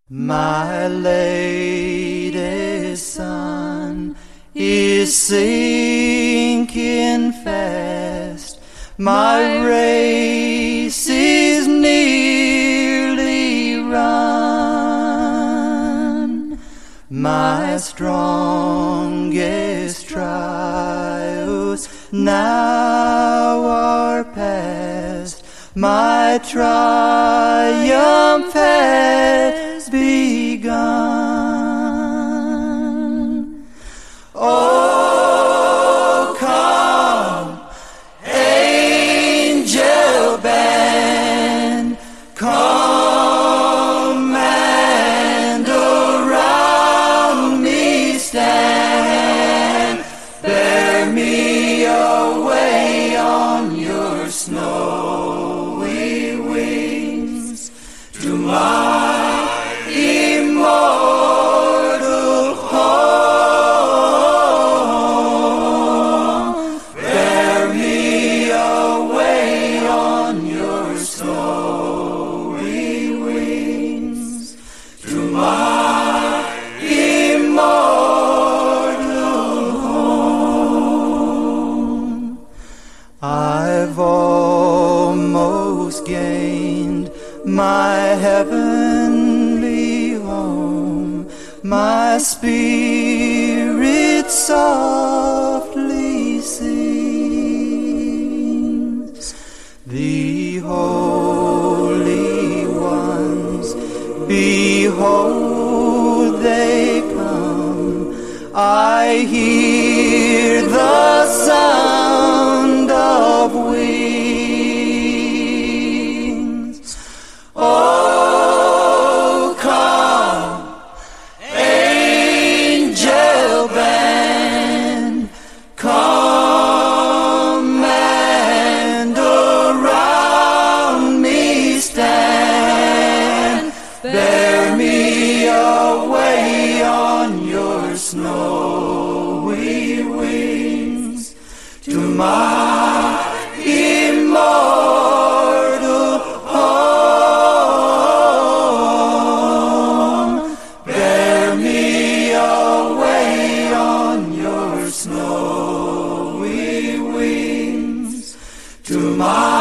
My latest sun is sinking fast. My race is nearly run. My strongest trials now are past. My triumph has begun. Oh, come, angel band, come and around me stand. Bear me away on your snowy wings to my immortal home. Bear me away on your snowy wings to my immortal home. I've almost gained my heavenly home. My spirit softly sings. The holy ones, behold, they come. I hear the sound of wings. Oh, come, angel band, come and around me stand. Bear me away on your snowy wings to my immortal home. Bear me away on your snowy wings to my